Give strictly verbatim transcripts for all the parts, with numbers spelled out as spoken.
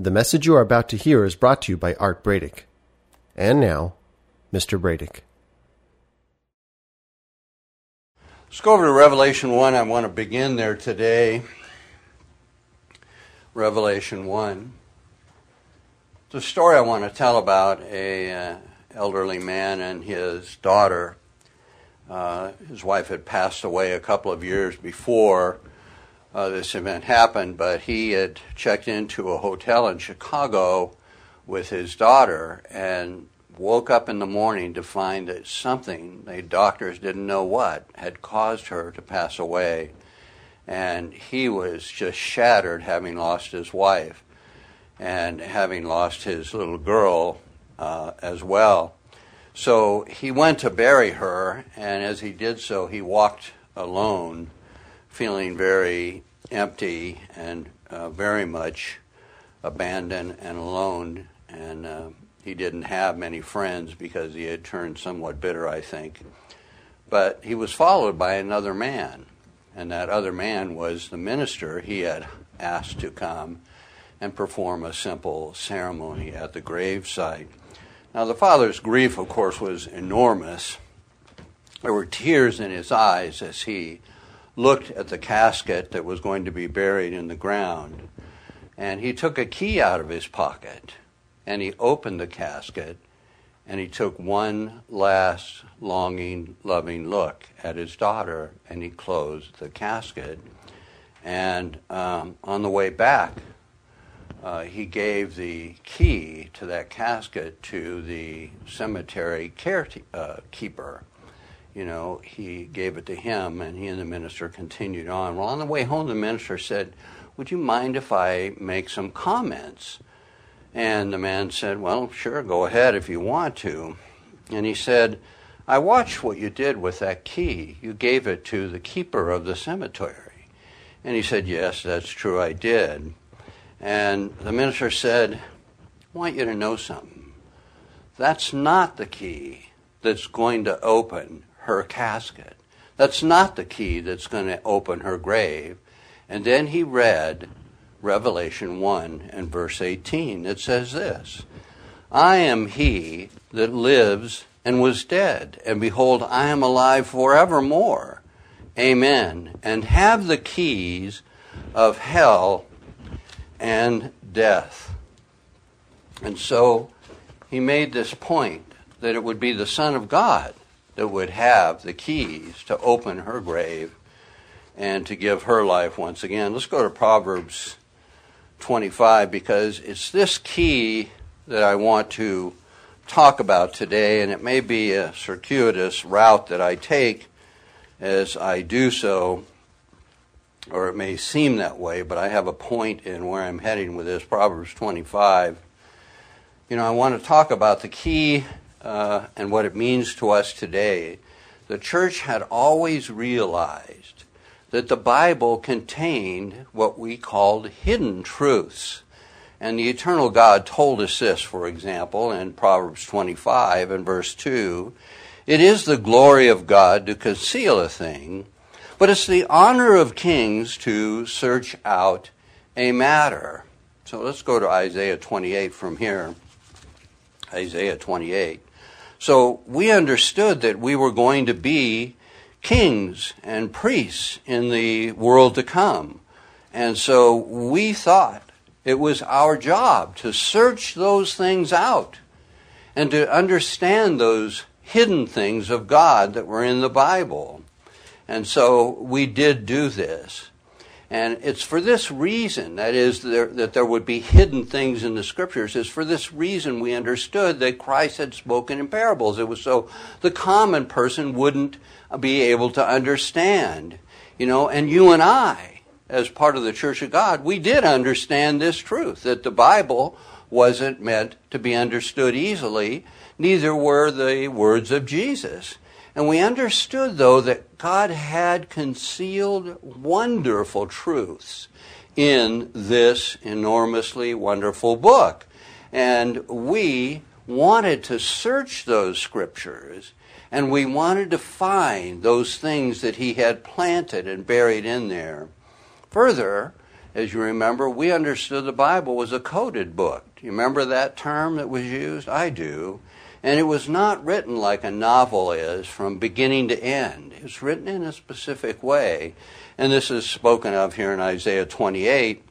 The message you are about to hear is brought to you by Art Bradick. And now, Mister Bradick. Let's go over to Revelation one. I want to begin there today. Revelation one. It's a story I want to tell about a uh, elderly man and his daughter. Uh, his wife had passed away a couple of years before uh, this event happened, but he had checked into a hotel in Chicago with his daughter and woke up in the morning to find that something, the doctors didn't know what, had caused her to pass away. And he was just shattered, having lost his wife and having lost his little girl uh, as well. So he went to bury her, and as he did so, he walked alone, feeling very empty and uh, very much abandoned and alone. And uh, he didn't have many friends because he had turned somewhat bitter, I think. But he was followed by another man, and that other man was the minister he had asked to come and perform a simple ceremony at the gravesite. Now, the father's grief, of course, was enormous. There were tears in his eyes as he looked at the casket that was going to be buried in the ground. And he took a key out of his pocket, and he opened the casket, and he took one last longing, loving look at his daughter, and he closed the casket. And um, on the way back, Uh, he gave the key to that casket to the cemetery carekeeper. Uh, you know, he gave it to him, and he and the minister continued on. Well, on the way home, the minister said, "Would you mind if I make some comments?" And the man said, "Well, sure, go ahead if you want to." And he said, "I watched what you did with that key. You gave it to the keeper of the cemetery." And he said, "Yes, that's true, I did." And the minister said, "I want you to know something. That's not the key that's going to open her casket. That's not the key that's going to open her grave." And then he read Revelation one and verse eighteen. It says this, "I am he that lives and was dead, and behold, I am alive forevermore. Amen. And have the keys of hell and death." And so he made this point that it would be the Son of God that would have the keys to open her grave and to give her life once again. Let's go to Proverbs twenty-five, because it's this key that I want to talk about today, and it may be a circuitous route that I take as I do so, or it may seem that way, but I have a point in where I'm heading with this. Proverbs twenty-five. You know, I want to talk about the key uh, and what it means to us today. The church had always realized that the Bible contained what we called hidden truths. And the eternal God told us this, for example, in Proverbs twenty-five and verse two. "It is the glory of God to conceal a thing, but it's the honor of kings to search out a matter." So let's go to Isaiah twenty-eight from here. Isaiah twenty-eight. So we understood that we were going to be kings and priests in the world to come. And so we thought it was our job to search those things out and to understand those hidden things of God that were in the Bible. And so we did do this. And it's for this reason, that is, there, that there would be hidden things in the Scriptures, is for this reason we understood that Christ had spoken in parables. It was so the common person wouldn't be able to understand. You know, and you and I, as part of the Church of God, we did understand this truth, that the Bible wasn't meant to be understood easily, neither were the words of Jesus. And we understood, though, that God had concealed wonderful truths in this enormously wonderful book. And we wanted to search those scriptures, and we wanted to find those things that he had planted and buried in there. Further, as you remember, we understood the Bible was a coded book. Do you remember that term that was used? I do. And it was not written like a novel is from beginning to end. It was written in a specific way. And this is spoken of here in Isaiah twenty-eight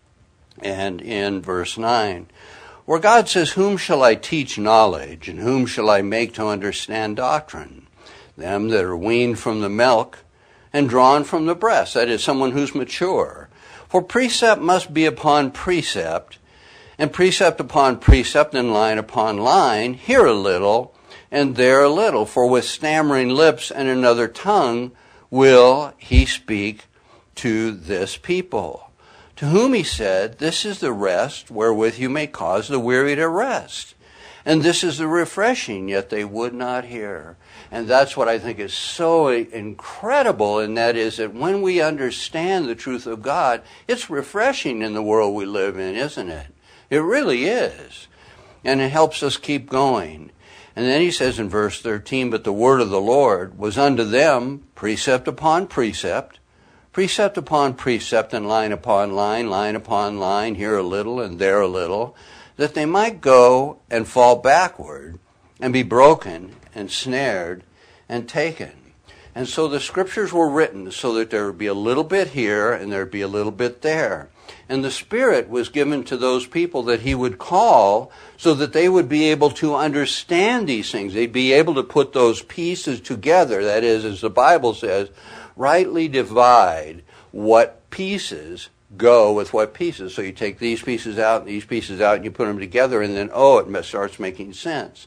and in verse nine, where God says, "Whom shall I teach knowledge, and whom shall I make to understand doctrine? Them that are weaned from the milk and drawn from the breast," that is, someone who's mature. "For precept must be upon precept, and precept upon precept, and line upon line, here a little, and there a little. For with stammering lips and another tongue will he speak to this people. To whom he said, This is the rest wherewith you may cause the weary to rest. And this is the refreshing, yet they would not hear." And that's what I think is so incredible, and that is that when we understand the truth of God, it's refreshing in the world we live in, isn't it? It really is. And it helps us keep going. And then he says in verse thirteen, "But the word of the Lord was unto them precept upon precept, precept upon precept, and line upon line, line upon line, here a little and there a little, that they might go and fall backward and be broken and snared and taken." And so the scriptures were written so that there would be a little bit here and there would be a little bit there. And the Spirit was given to those people that he would call so that they would be able to understand these things. They'd be able to put those pieces together. That is, as the Bible says, rightly divide what pieces go with what pieces. So you take these pieces out and these pieces out and you put them together, and then, oh, it starts making sense.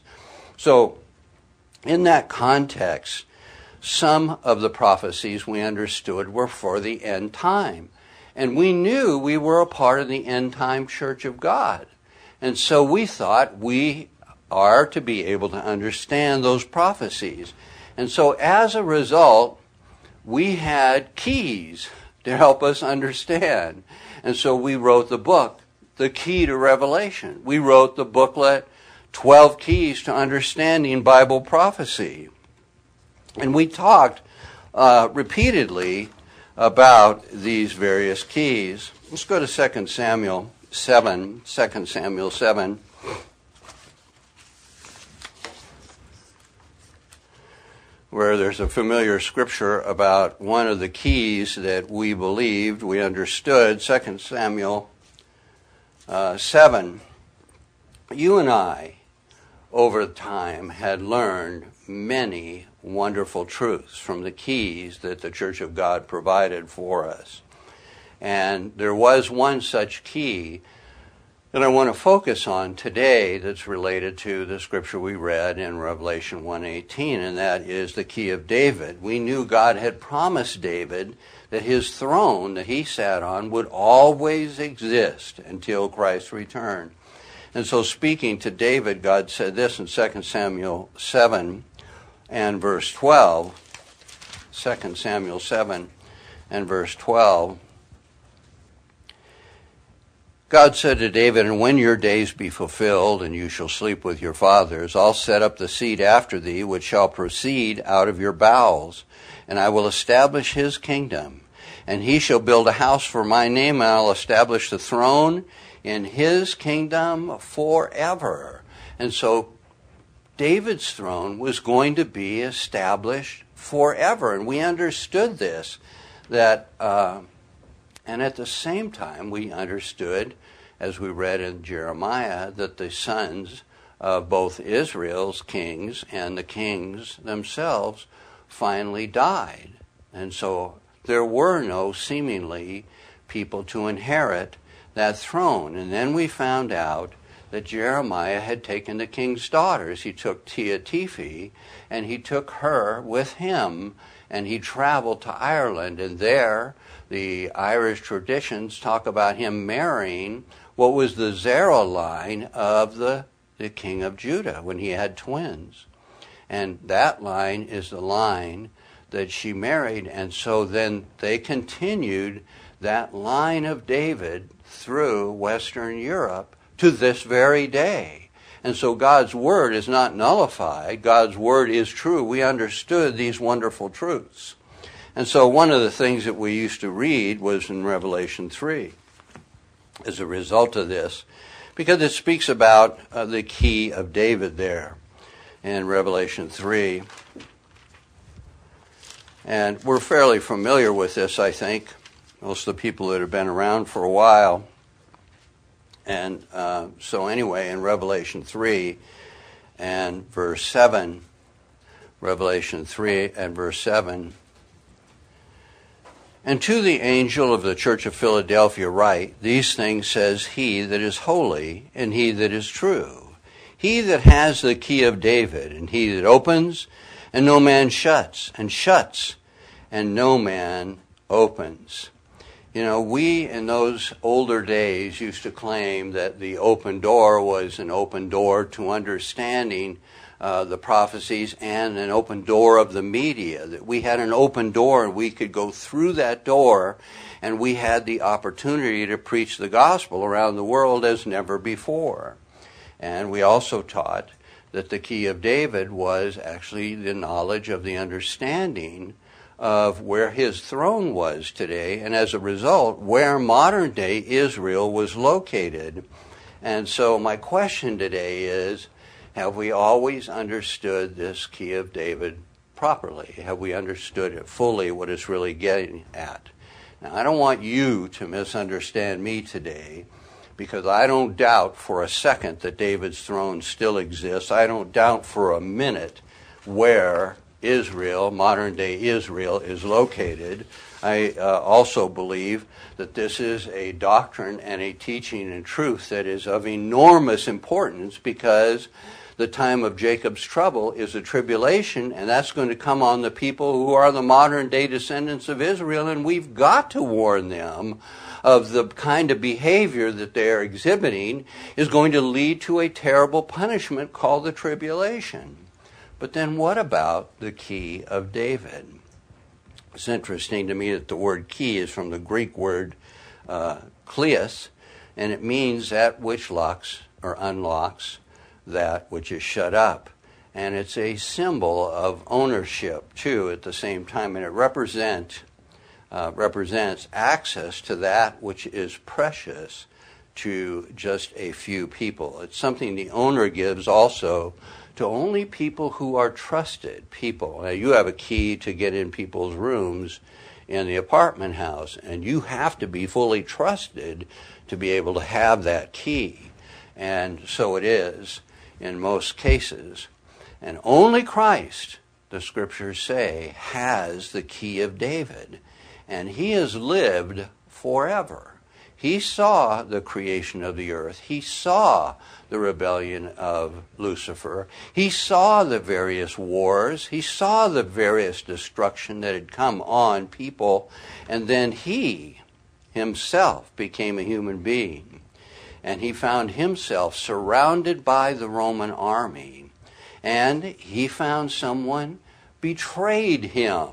So in that context, some of the prophecies we understood were for the end time. And we knew we were a part of the end time church of God. And so we thought we are to be able to understand those prophecies. And so as a result, we had keys to help us understand. And so we wrote the book, The Key to Revelation. We wrote the booklet, twelve Keys to Understanding Bible Prophecy. And we talked uh, repeatedly about these various keys. Let's go to Second Samuel seven, Second Samuel seven. Where there's a familiar scripture about one of the keys that we believed, we understood, Second Samuel uh, seven. You and I, over time, had learned many wonderful truths from the keys that the Church of God provided for us. And there was one such key that I want to focus on today that's related to the scripture we read in Revelation one eighteen, and that is the key of David. We knew God had promised David that his throne that he sat on would always exist until Christ's return. And so speaking to David, God said this in Second Samuel seven and verse twelve. Second Samuel seven and verse twelve. God said to David, "And when your days be fulfilled, and you shall sleep with your fathers, I'll set up the seed after thee, which shall proceed out of your bowels, and I will establish his kingdom. And he shall build a house for my name, and I'll establish the throne in his kingdom forever." And so David's throne was going to be established forever. And we understood this, that, uh, and at the same time we understood, as we read in Jeremiah, that the sons of both Israel's kings and the kings themselves finally died. And so there were no seemingly people to inherit that throne. And then we found out that Jeremiah had taken the king's daughters. He took Teotiphe, and he took her with him, and he traveled to Ireland. And there, the Irish traditions talk about him marrying what was the Zerah line of the, the king of Judah when he had twins. And that line is the line that she married. And so then they continued that line of David through Western Europe to this very day. And so God's word is not nullified. God's word is true. We understood these wonderful truths. And so one of the things that we used to read was in Revelation three. as a result of this, because it speaks about uh, the key of David there in Revelation three. And we're fairly familiar with this, I think, most of the people that have been around for a while. And uh, so anyway, in Revelation three and verse seven, Revelation three and verse seven, "And to the angel of the church of Philadelphia write, these things says he that is holy, and he that is true, he that has the key of David, and he that opens, and no man shuts, and shuts, and no man opens." You know, we in those older days used to claim that the open door was an open door to understanding uh, the prophecies and an open door of the media, that we had an open door and we could go through that door and we had the opportunity to preach the gospel around the world as never before. And we also taught that the key of David was actually the knowledge of the understanding of where his throne was today, and as a result, where modern-day Israel was located. And so my question today is, have we always understood this key of David properly? Have we understood it fully, what it's really getting at? Now, I don't want you to misunderstand me today, because I don't doubt for a second that David's throne still exists. I don't doubt for a minute where Israel, modern-day Israel, is located. I uh, also believe that this is a doctrine and a teaching and truth that is of enormous importance, because the time of Jacob's trouble is a tribulation, and that's going to come on the people who are the modern-day descendants of Israel, and we've got to warn them of the kind of behavior that they are exhibiting is going to lead to a terrible punishment called the tribulation. But then what about the key of David? It's interesting to me that the word key is from the Greek word uh, kleos, and it means that which locks or unlocks that which is shut up. And it's a symbol of ownership, too, at the same time, and it represent, uh, represents access to that which is precious to just a few people. It's something the owner gives also to only people who are trusted people. Now, you have a key to get in people's rooms in the apartment house, and you have to be fully trusted to be able to have that key. And so it is in most cases. And only Christ, the scriptures say, has the key of David. And he has lived forever. He saw the creation of the earth. He saw the rebellion of Lucifer. He saw the various wars. He saw the various destruction that had come on people. And then he himself became a human being. And he found himself surrounded by the Roman army. And he found someone betrayed him.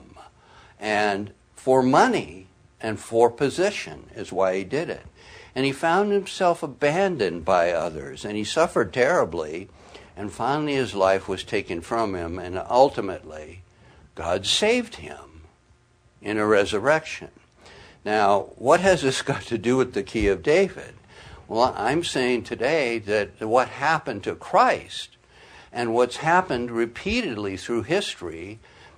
And for money and for position is why he did it. And he found himself abandoned by others, and he suffered terribly, and finally his life was taken from him, and ultimately God saved him in a resurrection. Now, what has this got to do with the key of David? Well, I'm saying today that what happened to Christ and what's happened repeatedly through history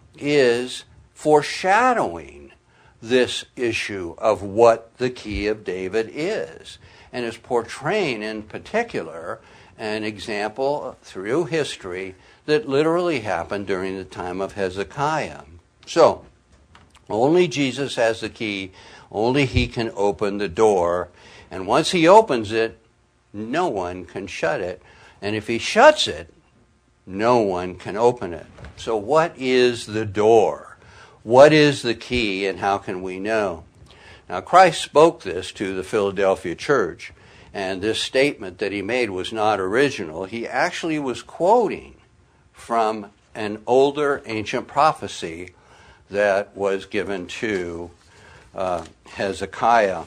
is foreshadowing this issue of what the key of David is, and is portraying in particular an example through history that literally happened during the time of Hezekiah. So, only Jesus has the key, only he can open the door, and once he opens it, no one can shut it, and if he shuts it, no one can open it. So what is the door? What is the key, and how can we know? Now, Christ spoke this to the Philadelphia church, and this statement that he made was not original. He actually was quoting from an older ancient prophecy that was given to uh, Hezekiah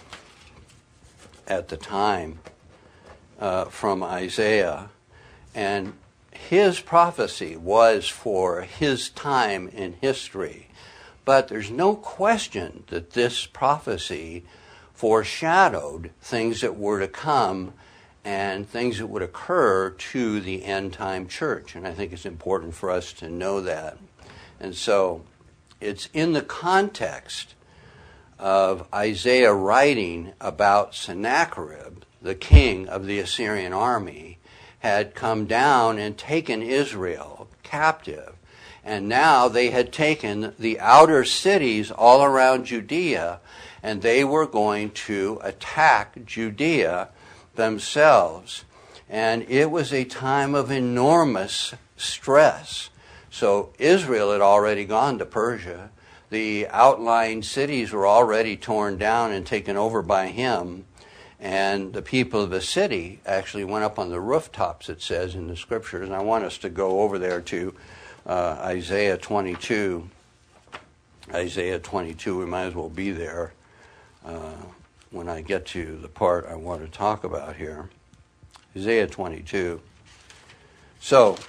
at the time uh, from Isaiah. And his prophecy was for his time in history. But there's no question that this prophecy foreshadowed things that were to come and things that would occur to the end-time church. And I think it's important for us to know that. And so it's in the context of Isaiah writing about Sennacherib, the king of the Assyrian army, had come down and taken Israel captive. And now they had taken the outer cities all around Judea, and they were going to attack Judea themselves. And it was a time of enormous stress. So Israel had already gone to Persia. The outlying cities were already torn down and taken over by him. And the people of the city actually went up on the rooftops, it says in the scriptures. And I want us to go over there to uh, Isaiah twenty-two. Isaiah twenty-two, we might as well be there uh, when I get to the part I want to talk about here. Isaiah twenty-two. So,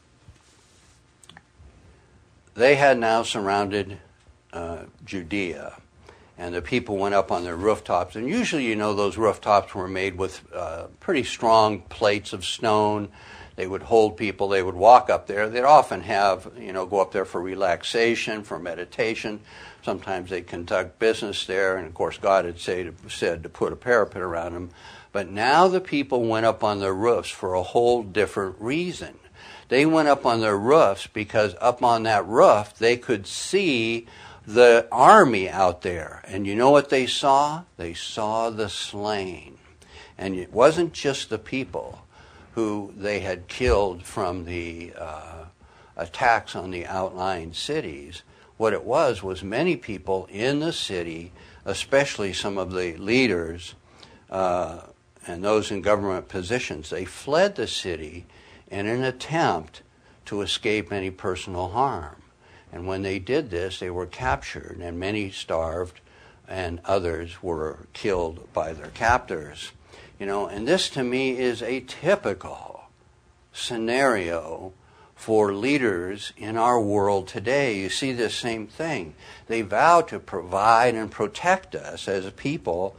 they had now surrounded uh, Judea. And the people went up on their rooftops. And usually, you know, those rooftops were made with uh, pretty strong plates of stone. They would hold people. They would walk up there. They'd often have, you know, go up there for relaxation, for meditation. Sometimes they'd conduct business there. And, of course, God had say to, said to put a parapet around them. But now the people went up on their roofs for a whole different reason. They went up on their roofs because up on that roof they could see the army out there. And you know what they saw? They saw the slain. And it wasn't just the people who they had killed from the uh, attacks on the outlying cities. What it was was many people in the city, especially some of the leaders uh, and those in government positions, they fled the city in an attempt to escape any personal harm. And when they did this, they were captured, and many starved, and others were killed by their captors. You know, and this to me is a typical scenario for leaders in our world today. You see this same thing. They vow to provide and protect us as a people,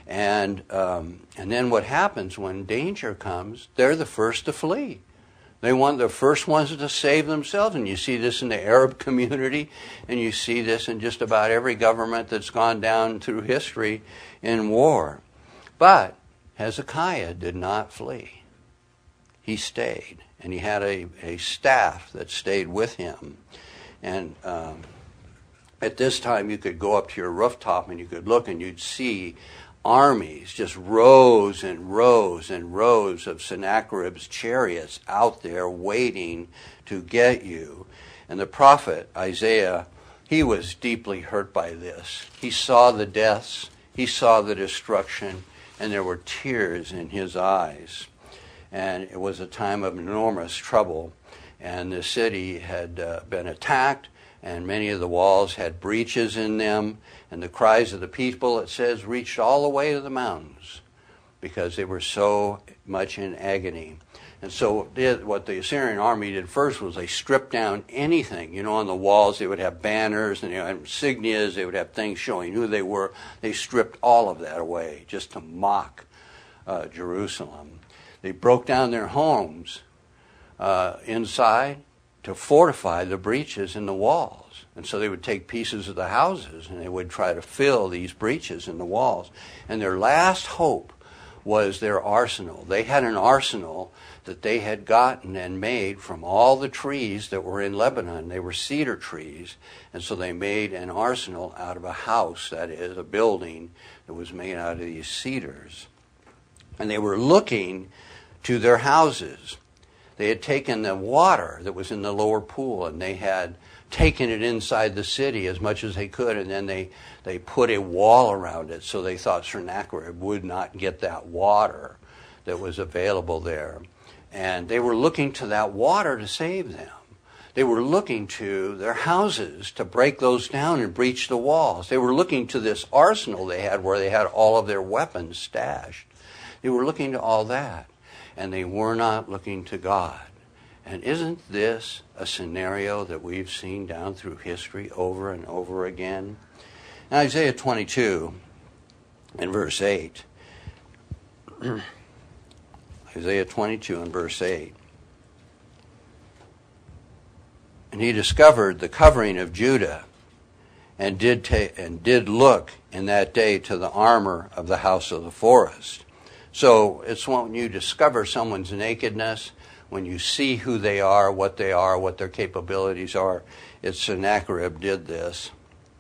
and um, and then what happens when danger comes? They're the first to flee. They want the first ones to save themselves, and you see this in the Arab community, and you see this in just about every government that's gone down through history in war. But Hezekiah did not flee. He stayed, and he had a, a staff that stayed with him. And um, at this time, you could go up to your rooftop, and you could look, and you'd see armies, just rows and rows and rows of Sennacherib's chariots out there waiting to get you. And the prophet Isaiah, he was deeply hurt by this. He saw the deaths, he saw the destruction, and there were tears in his eyes. And it was a time of enormous trouble. And the city had uh, been attacked, and many of the walls had breaches in them. And the cries of the people, it says, reached all the way to the mountains because they were so much in agony. And so what the Assyrian army did first was they stripped down anything. You know, on the walls they would have banners and you know, insignias. They would have things showing who they were. They stripped all of that away just to mock uh, Jerusalem. They broke down their homes uh, inside to fortify the breaches in the walls. And so they would take pieces of the houses and they would try to fill these breaches in the walls. And their last hope was their arsenal. They had an arsenal that they had gotten and made from all the trees that were in Lebanon. They were cedar trees. And so they made an arsenal out of a house, that is, a building that was made out of these cedars. And they were looking to their houses. They had taken the water that was in the lower pool and they had taken it inside the city as much as they could, and then they, they put a wall around it so they thought Sennacherib would not get that water that was available there. And they were looking to that water to save them. They were looking to their houses to break those down and breach the walls. They were looking to this arsenal they had where they had all of their weapons stashed. They were looking to all that, and they were not looking to God. And isn't this a scenario that we've seen down through history over and over again? In Isaiah twenty-two, in verse eight. Isaiah twenty-two and verse eight. And he discovered the covering of Judah, and did ta- and did look in that day to the armor of the house of the forest. So it's when you discover someone's nakedness, when you see who they are, what they are, what their capabilities are. It's Sennacherib did this.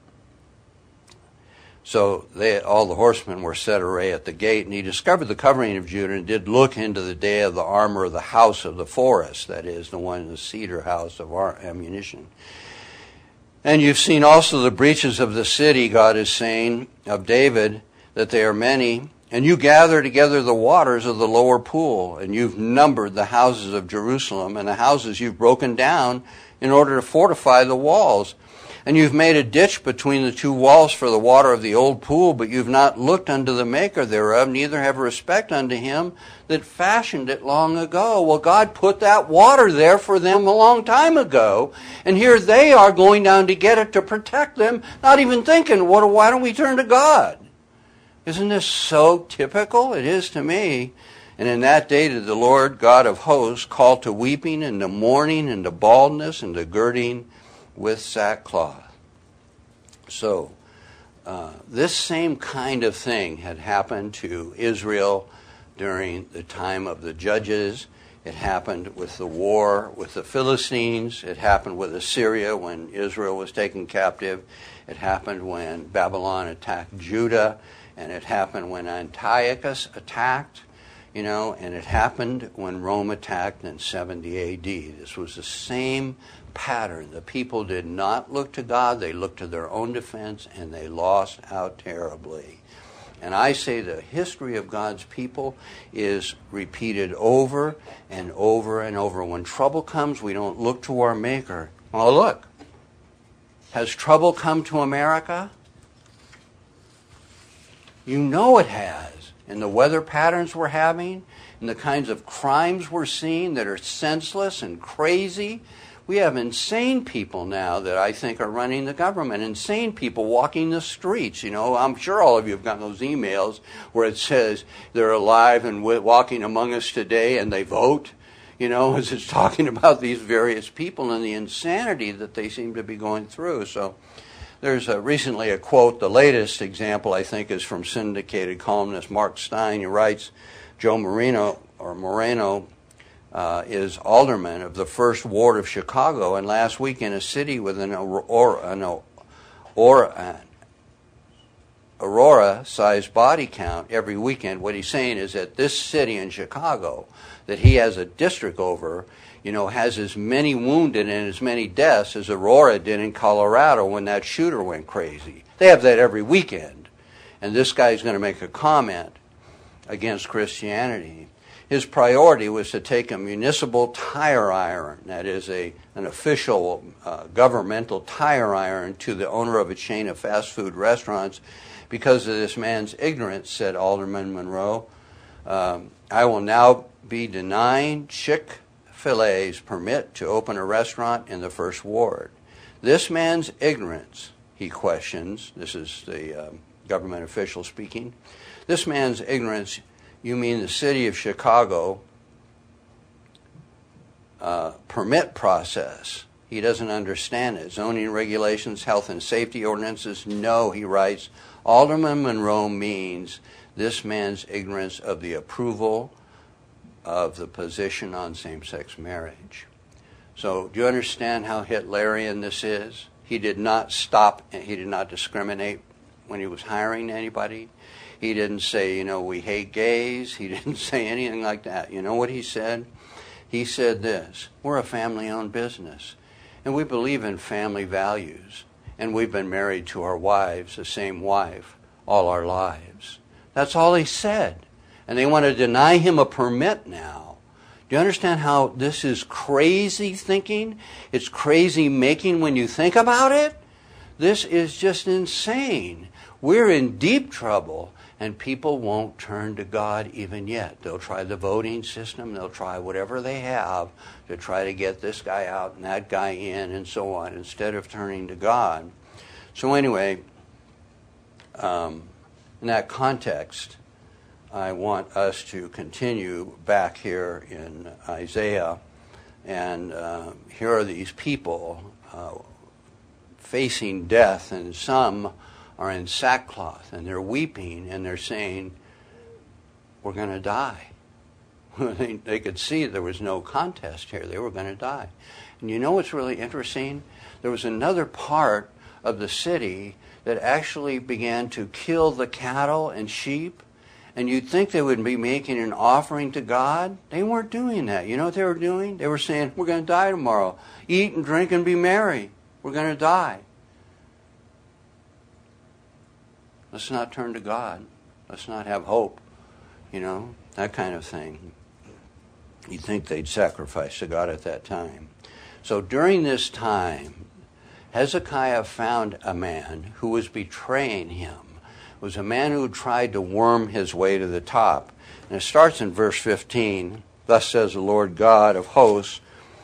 So they, all the horsemen were set array at the gate, and he discovered the covering of Judah and did look into the day of the armor of the house of the forest, that is, the one in the cedar house of our ammunition. And you've seen also the breaches of the city, God is saying, of David, that they are many. And you gather together the waters of the lower pool, and you've numbered the houses of Jerusalem, and the houses you've broken down in order to fortify the walls. And you've made a ditch between the two walls for the water of the old pool, but you've not looked unto the maker thereof, neither have respect unto him that fashioned it long ago. Well, God put that water there for them a long time ago, and here they are going down to get it to protect them, not even thinking, what, why don't we turn to God? Isn't this so typical? It is to me. And in that day did the Lord God of hosts call to weeping and to mourning and to baldness and to girding with sackcloth. So, uh, this same kind of thing had happened to Israel during the time of the judges. It happened with the war with the Philistines. It happened with Assyria when Israel was taken captive. It happened when Babylon attacked Judah. And it happened when Antiochus attacked, you know, and it happened when Rome attacked in seventy A D. This was the same pattern. The people did not look to God. They looked to their own defense, and they lost out terribly. And I say the history of God's people is repeated over and over and over. When trouble comes, we don't look to our Maker. Oh, look. Has trouble come to America? You know it has. And the weather patterns we're having, and the kinds of crimes we're seeing that are senseless and crazy. We have insane people now that I think are running the government. Insane people walking the streets. You know, I'm sure all of you have gotten those emails where it says they're alive and walking among us today and they vote. You know, as it's talking about these various people and the insanity that they seem to be going through. So there's a, recently a quote, the latest example I think is from syndicated columnist Mark Stein. He writes, Joe Moreno, or Moreno, uh, is alderman of the first ward of Chicago, and last week in a city with an Aurora, an Aurora, Aurora-sized body count every weekend, what he's saying is that this city in Chicago that he has a district over, you know, has as many wounded and as many deaths as Aurora did in Colorado when that shooter went crazy. They have that every weekend. And this guy's going to make a comment against Christianity. His priority was to take a municipal tire iron, that is a an official uh, governmental tire iron, to the owner of a chain of fast food restaurants because of this man's ignorance, said Alderman Monroe. Um, I will now be denying Chick-fil-A's permit to open a restaurant in the first ward. This man's ignorance, he questions, this is the um, government official speaking, this man's ignorance, you mean the city of Chicago uh, permit process. He doesn't understand it. Zoning regulations, health and safety ordinances, no, he writes. Alderman Monroe means this man's ignorance of the approval of the position on same-sex marriage. So do you understand how Hitlerian this is? He did not stop, he did not discriminate when he was hiring anybody. He didn't say, you know, we hate gays. He didn't say anything like that. You know what he said? He said this, we're a family-owned business, and we believe in family values, and we've been married to our wives, the same wife, all our lives. That's all he said. And they want to deny him a permit now. Do you understand how this is crazy thinking? It's crazy making when you think about it. This is just insane. We're in deep trouble, and people won't turn to God even yet. They'll try the voting system. They'll try whatever they have to try to get this guy out and that guy in and so on, instead of turning to God. So anyway, um, In that context, I want us to continue back here in Isaiah, and uh, here are these people uh, facing death, and some are in sackcloth, and they're weeping, and they're saying, we're going to die. they, they could see there was no contest here. They were going to die. And you know what's really interesting? There was another part of the city that actually began to kill the cattle and sheep, and you'd think they would be making an offering to God. They weren't doing that. You know what they were doing? They were saying, we're going to die tomorrow. Eat and drink and be merry. We're going to die. Let's not turn to God. Let's not have hope. You know, that kind of thing. You'd think they'd sacrifice to God at that time. So during this time, Hezekiah found a man who was betraying him. It was a man who tried to worm his way to the top. And it starts in verse fifteen. Thus says the Lord God of hosts,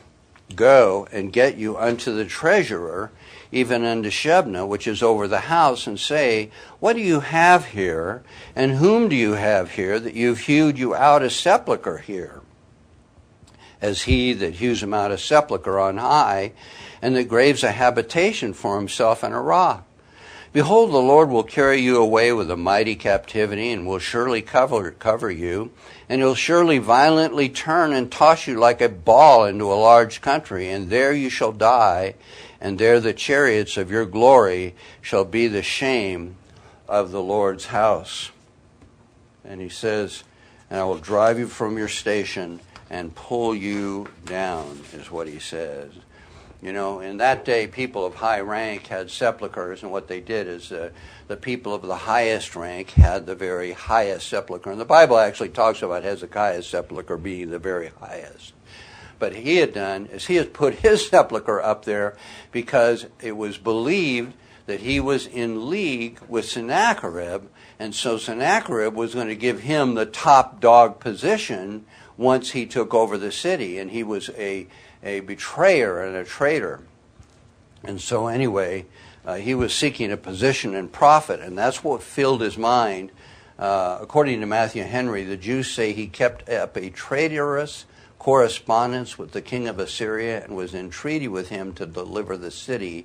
go and get you unto the treasurer, even unto Shebna, which is over the house, and say, what do you have here, and whom do you have here, that you've hewed you out a sepulchre here? As he that hews him out a sepulchre on high, and that graves a habitation for himself in a rock. Behold, the Lord will carry you away with a mighty captivity, and will surely cover, cover you, and he'll surely violently turn and toss you like a ball into a large country, and there you shall die, and there the chariots of your glory shall be the shame of the Lord's house. And he says, and I will drive you from your station and pull you down, is what he says. You know, in that day, people of high rank had sepulchres, and what they did is uh, the people of the highest rank had the very highest sepulchre. And the Bible actually talks about Hezekiah's sepulchre being the very highest. But he had done is he had put his sepulchre up there because it was believed that he was in league with Sennacherib, and so Sennacherib was going to give him the top dog position once he took over the city, and he was a a betrayer and a traitor. And so anyway, uh, he was seeking a position and profit, and that's what filled his mind. Uh, according to Matthew Henry, the Jews say he kept up a traitorous correspondence with the king of Assyria and was in treaty with him to deliver the city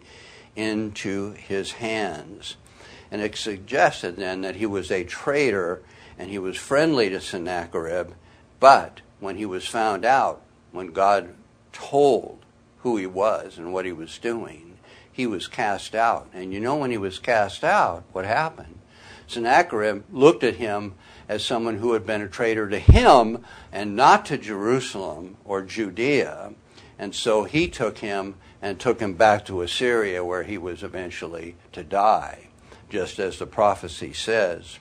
into his hands. And it suggested then that he was a traitor and he was friendly to Sennacherib, but when he was found out, when God told who he was and what he was doing, he was cast out. And you know, when he was cast out, what happened? Sennacherib looked at him as someone who had been a traitor to him and not to Jerusalem or Judea. And so he took him and took him back to Assyria, where he was eventually to die, just as the prophecy says.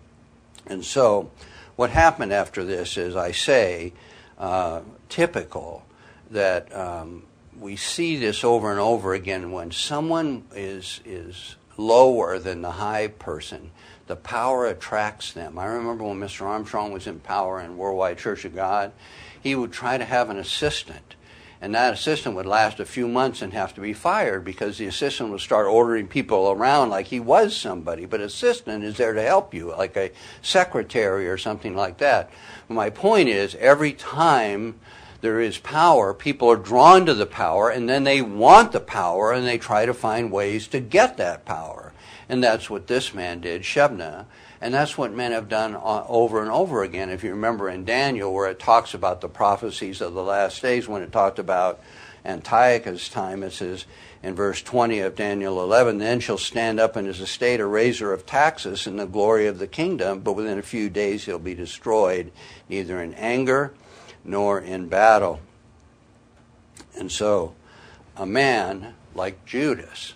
And so what happened after this is, I say, uh, typical, that um, we see this over and over again. When someone is is lower than the high person, the power attracts them. I remember when Mister Armstrong was in power in Worldwide Church of God, he would try to have an assistant, and that assistant would last a few months and have to be fired because the assistant would start ordering people around like he was somebody. But assistant is there to help you, like a secretary or something like that. My point is, every time there is power, people are drawn to the power, and then they want the power, and they try to find ways to get that power. And that's what this man did, Shebna. And that's what men have done over and over again. If you remember in Daniel, where it talks about the prophecies of the last days, when it talked about Antiochus' time, it says in verse twenty of Daniel eleven, then shall stand up in his estate a raiser of taxes in the glory of the kingdom, but within a few days he'll be destroyed, neither in anger nor in battle. And so, a man like Judas,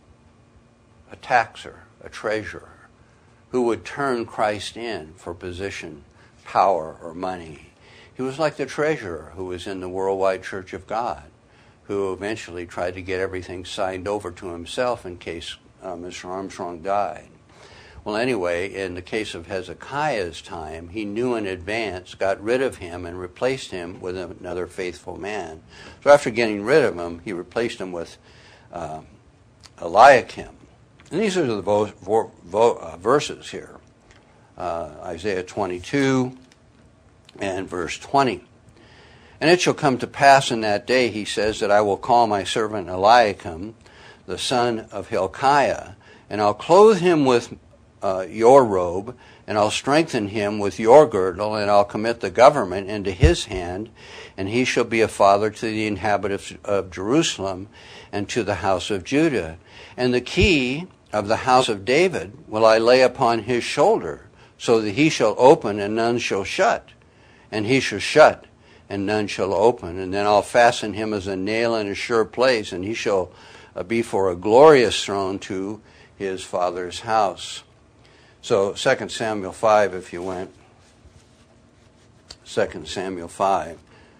a taxer, a treasurer, who would turn Christ in for position, power, or money. He was like the treasurer who was in the Worldwide Church of God, who eventually tried to get everything signed over to himself in case uh, Mister Armstrong died. Well, anyway, in the case of Hezekiah's time, he knew in advance, got rid of him, and replaced him with another faithful man. So after getting rid of him, he replaced him with uh, Eliakim. And these are the vo- vo- vo- uh, verses here. uh, Isaiah twenty-two and verse twenty. And it shall come to pass in that day, he says, that I will call my servant Eliakim, the son of Hilkiah, and I'll clothe him with uh, your robe, and I'll strengthen him with your girdle, and I'll commit the government into his hand, and he shall be a father to the inhabitants of Jerusalem and to the house of Judah. And the key of the house of David will I lay upon his shoulder, so that he shall open and none shall shut, and he shall shut and none shall open. And then I'll fasten him as a nail in a sure place, and he shall uh, be for a glorious throne to his father's house. So Second Samuel five, if you went. Second Samuel five.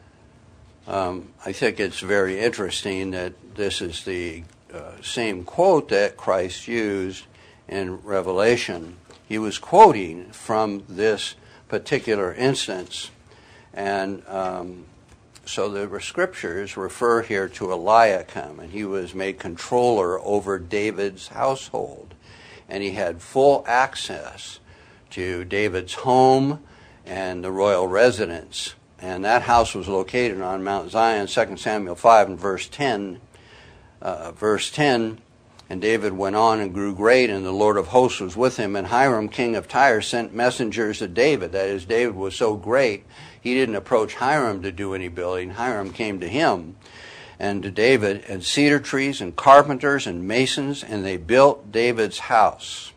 Um, I think it's very interesting that this is the uh, same quote that Christ used in Revelation. He was quoting from this particular instance. And um, so the scriptures refer here to Eliakim, and he was made controller over David's household. And he had full access to David's home and the royal residence. And that house was located on Mount Zion. Second Samuel five and verse ten. Uh, verse ten, and David went on and grew great, and the Lord of hosts was with him. And Hiram, king of Tyre, sent messengers to David. That is, David was so great, he didn't approach Hiram to do any building. Hiram came to him and to David, and cedar trees and carpenters and masons, and they built David's house.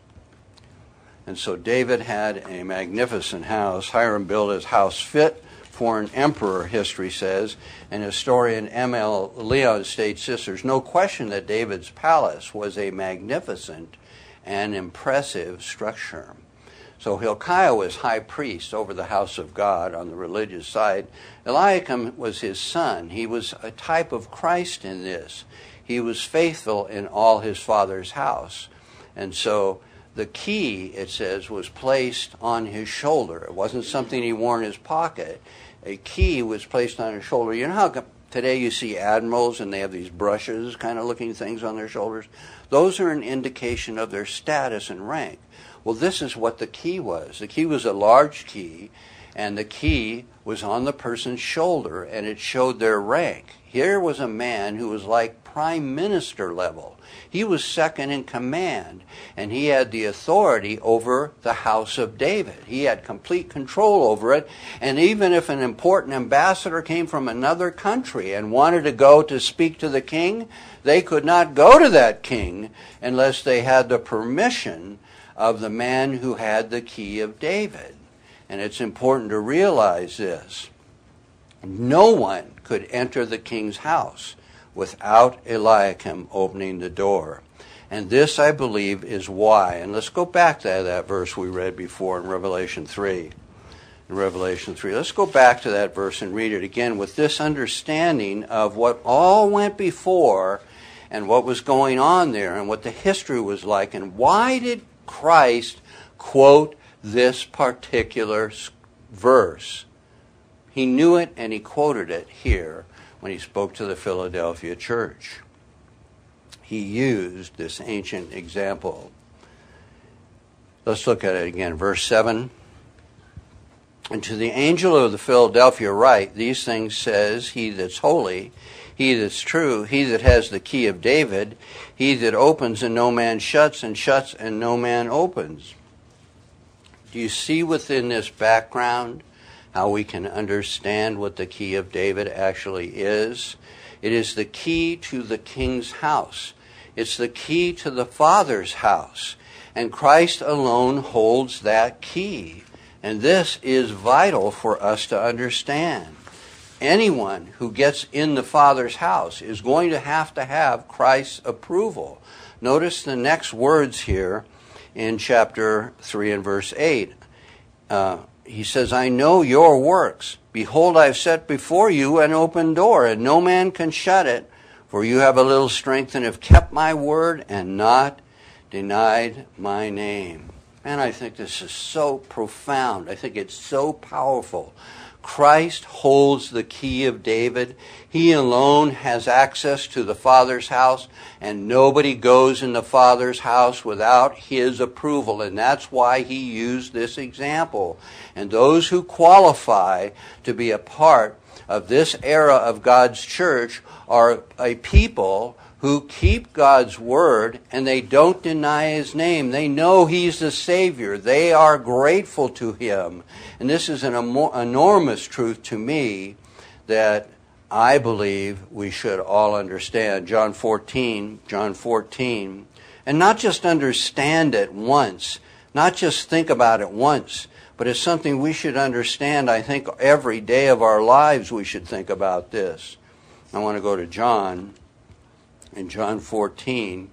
And so David had a magnificent house. Hiram built his house fit for an emperor, history says, and historian M L Leon states this: there's no question that David's palace was a magnificent and impressive structure. So Hilkiah was high priest over the house of God on the religious side. Eliakim was his son. He was a type of Christ in this. He was faithful in all his father's house. And so the key, it says, was placed on his shoulder. It wasn't something he wore in his pocket. A key was placed on his shoulder. You know how today you see admirals and they have these brushes kind of looking things on their shoulders? Those are an indication of their status and rank. Well, this is what the key was. The key was a large key, and the key was on the person's shoulder, and it showed their rank. Here was a man who was like prime minister level. He was second in command, and he had the authority over the house of David. He had complete control over it, and even if an important ambassador came from another country and wanted to go to speak to the king, they could not go to that king unless they had the permission of the man who had the key of David. And it's important to realize this. No one could enter the king's house without Eliakim opening the door. And this, I believe, is why. And let's go back to that verse we read before in Revelation three. In Revelation three. Let's go back to that verse and read it again with this understanding of what all went before and what was going on there and what the history was like, and why did Christ quote this particular verse. He knew it, and he quoted it here when he spoke to the Philadelphia church. He used this ancient example. Let's look at it again. Verse seven. And to the angel of the Philadelphia write, these things says he that's holy, he that's true, he that has the key of David, he that opens and no man shuts, and shuts and no man opens. Do you see within this background how we can understand what the key of David actually is? It is the key to the king's house. It's the key to the Father's house. And Christ alone holds that key. And this is vital for us to understand. Anyone who gets in the Father's house is going to have to have Christ's approval. Notice the next words here in chapter three and verse eight. Uh, he says, I know your works. Behold, I've set before you an open door, and no man can shut it. For you have a little strength, and have kept my word, and not denied my name. Man, I think this is so profound. I think it's so powerful. Christ holds the key of David. He alone has access to the Father's house, and nobody goes in the Father's house without his approval. And that's why he used this example. And those who qualify to be a part of this era of God's church are a people who keep God's word and they don't deny his name. They know he's the Savior. They are grateful to him. And this is an enormous truth to me that I believe we should all understand. John fourteen, John fourteen. And not just understand it once, not just think about it once, but it's something we should understand. I think every day of our lives we should think about this. I want to go to John. In John fourteen,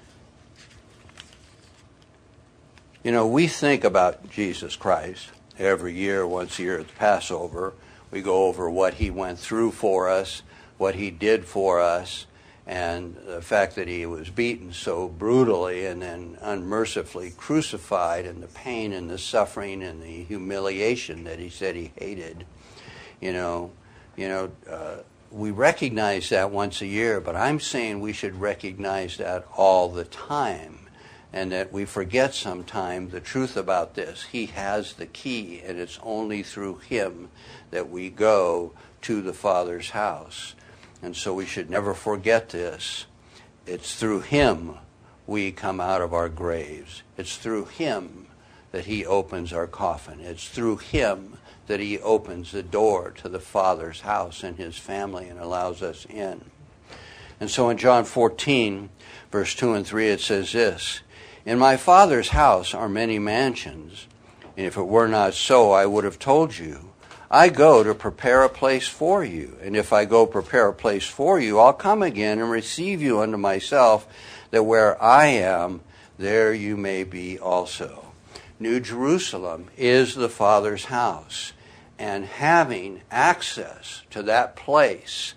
you know, we think about Jesus Christ every year, once a year at the Passover. We go over what he went through for us, what he did for us, and the fact that he was beaten so brutally and then unmercifully crucified, and the pain and the suffering and the humiliation that he said he hated. You know, you know, uh, we recognize that once a year, but I'm saying we should recognize that all the time, and that we forget sometimes the truth about this. He has the key, and it's only through him that we go to the Father's house. And so we should never forget this. It's through him we come out of our graves. It's through him that he opens our coffin. It's through him that he opens the door to the Father's house and his family and allows us in. And so in John fourteen, verse two and three, it says this, "In my Father's house are many mansions, and if it were not so, I would have told you. I go to prepare a place for you, and if I go prepare a place for you, I'll come again and receive you unto myself, that where I am, there you may be also." New Jerusalem is the Father's house. And having access to that place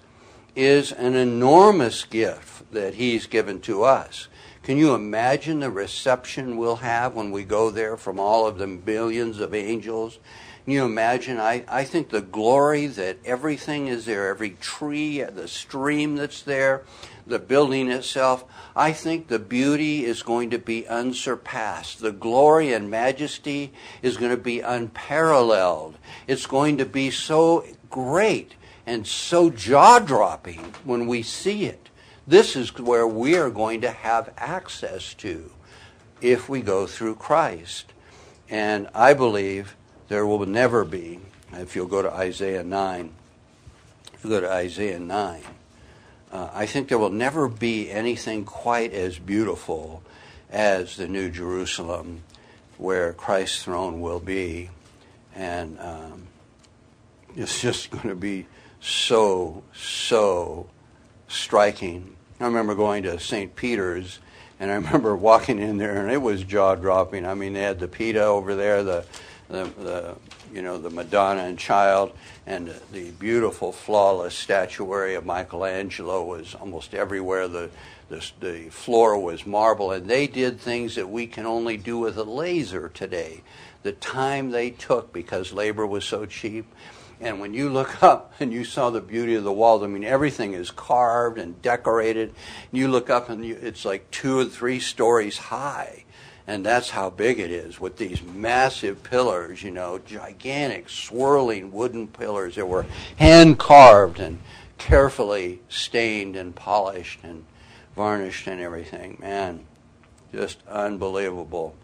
is an enormous gift that he's given to us. Can you imagine the reception we'll have when we go there from all of the billions of angels? Can you imagine? I, I think the glory that everything is there, every tree, the stream that's there, the building itself, I think the beauty is going to be unsurpassed. The glory and majesty is going to be unparalleled. It's going to be so great and so jaw-dropping when we see it. This is where we are going to have access to if we go through Christ. And I believe there will never be, if you'll go to Isaiah nine, if you go to Isaiah nine, Uh, I think there will never be anything quite as beautiful as the New Jerusalem where Christ's throne will be. And um, it's just going to be so, so striking. I remember going to Saint Peter's, and I remember walking in there, and it was jaw-dropping. I mean, they had the Pietà over there, the, the, the you know, the Madonna and Child, and the beautiful, flawless statuary of Michelangelo was almost everywhere. The, the the floor was marble, and they did things that we can only do with a laser today. The time they took, because labor was so cheap. And when you look up and you saw the beauty of the walls, I mean, everything is carved and decorated. You look up and you, it's like two or three stories high. And that's how big it is, with these massive pillars, you know, gigantic, swirling wooden pillars that were hand-carved and carefully stained and polished and varnished and everything. Man, just unbelievable.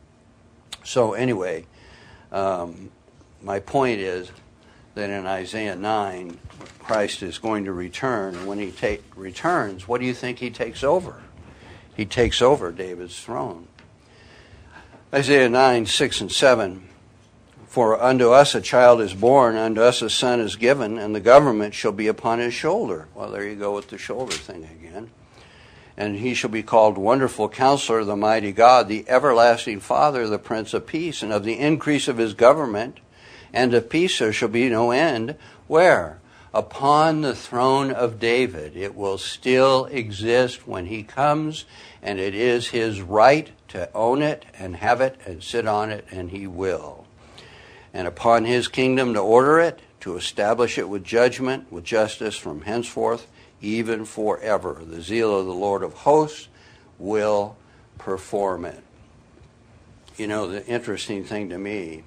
So anyway, um, my point is that in Isaiah nine, Christ is going to return. And when he take, returns, what do you think he takes over? He takes over David's throne. Isaiah nine, six and seven, "For unto us a child is born, unto us a son is given, and the government shall be upon his shoulder." Well, there you go with the shoulder thing again. "And he shall be called Wonderful Counselor, the Mighty God, the Everlasting Father, the Prince of Peace. And of the increase of his government and of peace there shall be no end." Where? Upon the throne of David. It will still exist when he comes, and it is his right to own it and have it and sit on it, and he will. "And upon his kingdom to order it, to establish it with judgment, with justice from henceforth, even forever. The zeal of the Lord of hosts will perform it. You know, the interesting thing to me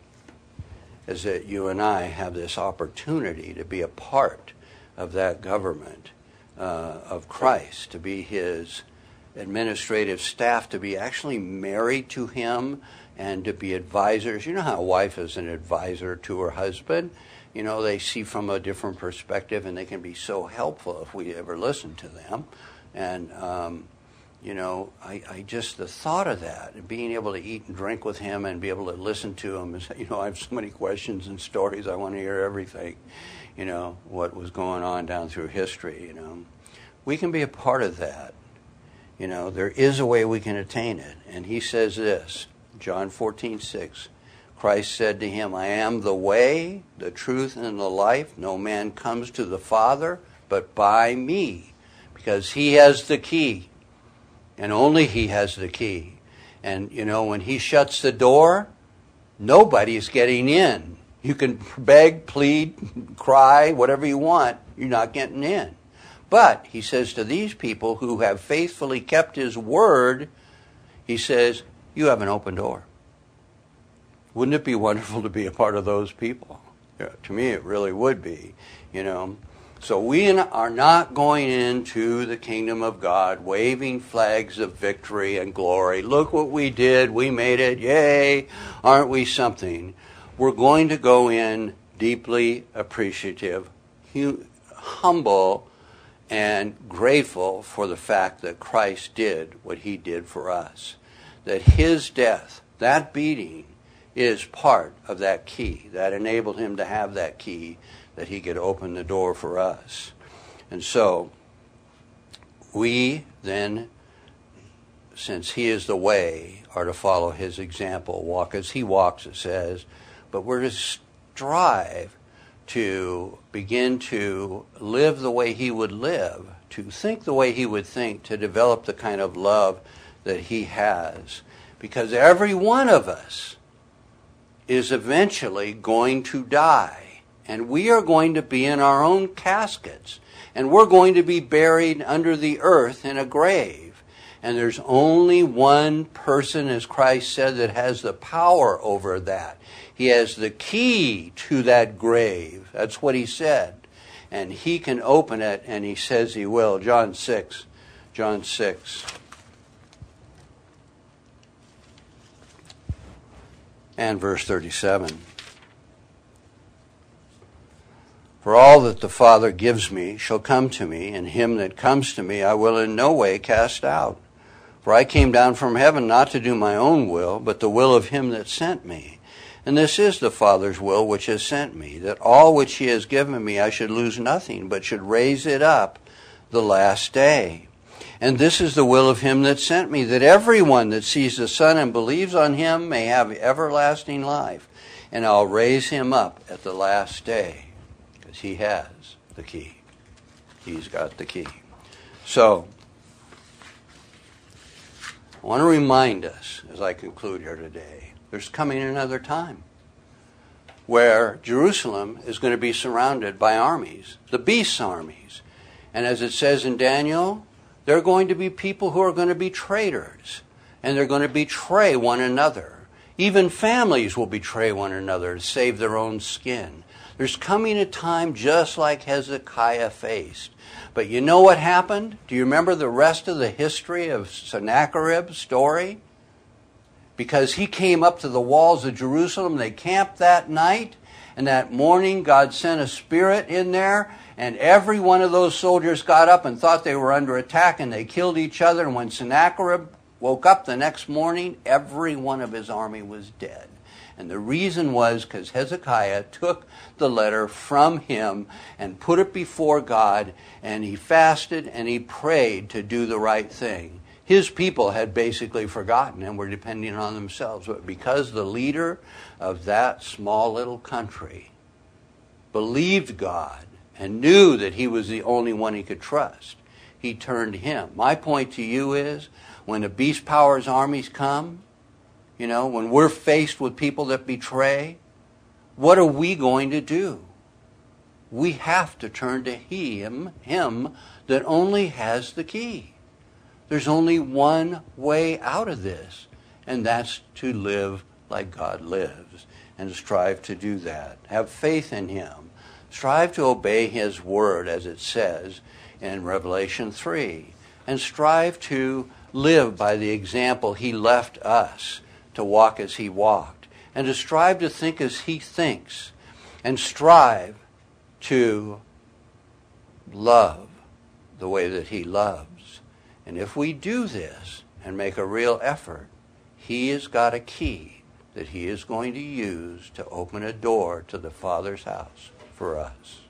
is that you and I have this opportunity to be a part of that government uh, of Christ, to be his administrative staff, to be actually married to him and to be advisors. You know how a wife is an advisor to her husband? You know, they see from a different perspective, and they can be so helpful if we ever listen to them. And, um, you know, I, I just, the thought of that, and being able to eat and drink with him and be able to listen to him, is, you know, I have so many questions and stories. I want to hear everything, you know, what was going on down through history, you know. We can be a part of that. You know, there is a way we can attain it. And he says this, John fourteen six, Christ said to him, I am the way, the truth, and the life. No man comes to the Father but by me, because he has the key. And only he has the key. And, you know, when he shuts the door, nobody's getting in. You can beg, plead, cry, whatever you want. You're not getting in. But he says to these people who have faithfully kept his word, he says, you have an open door. Wouldn't it be wonderful to be a part of those people? Yeah, to me, it really would be, you know. So we are not going into the kingdom of God waving flags of victory and glory. Look what we did. We made it. Yay. Aren't we something? We're going to go in deeply appreciative, hu- humble, and grateful for the fact that Christ did what he did for us. That his death, that beating, is part of that key. That enabled him to have that key, that he could open the door for us. And so, we then, since he is the way, are to follow his example. Walk as he walks, it says. But we're to strive to begin to live the way he would live, to think the way he would think, to develop the kind of love that he has. Because every one of us is eventually going to die. And we are going to be in our own caskets. And we're going to be buried under the earth in a grave. And there's only one person, as Christ said, that has the power over that. He has the key to that grave. That's what he said. And he can open it, and he says he will. John six. John six. And verse thirty-seven. For all that the Father gives me shall come to me, and him that comes to me I will in no way cast out. For I came down from heaven not to do my own will, but the will of him that sent me. And this is the Father's will which has sent me, that all which he has given me I should lose nothing, but should raise it up the last day. And this is the will of him that sent me, that everyone that sees the Son and believes on him may have everlasting life. And I'll raise him up at the last day. Because he has the key. He's got the key. So, I want to remind us, as I conclude here today, there's coming another time where Jerusalem is going to be surrounded by armies, the beast's armies. And as it says in Daniel, there are going to be people who are going to be traitors, and they're going to betray one another. Even families will betray one another to save their own skin. There's coming a time just like Hezekiah faced. But you know what happened? Do you remember the rest of the history of Sennacherib's story? Because he came up to the walls of Jerusalem, they camped that night, and that morning God sent a spirit in there, and every one of those soldiers got up and thought they were under attack, and they killed each other. And when Sennacherib woke up the next morning, every one of his army was dead. And the reason was because Hezekiah took the letter from him and put it before God, and he fasted and he prayed to do the right thing. His people had basically forgotten and were depending on themselves. But because the leader of that small little country believed God and knew that he was the only one he could trust, he turned to him. My point to you is, when the beast powers armies come, you know, when we're faced with people that betray, what are we going to do? we have to turn to Him, Him that only has the key. There's only one way out of this, and that's to live like God lives and strive to do that. Have faith in Him. Strive to obey His word, as it says in Revelation three, and strive to live by the example He left us, to walk as He walked, and to strive to think as He thinks, and strive to love the way that He loves. And if we do this and make a real effort, He has got a key that He is going to use to open a door to the Father's house for us.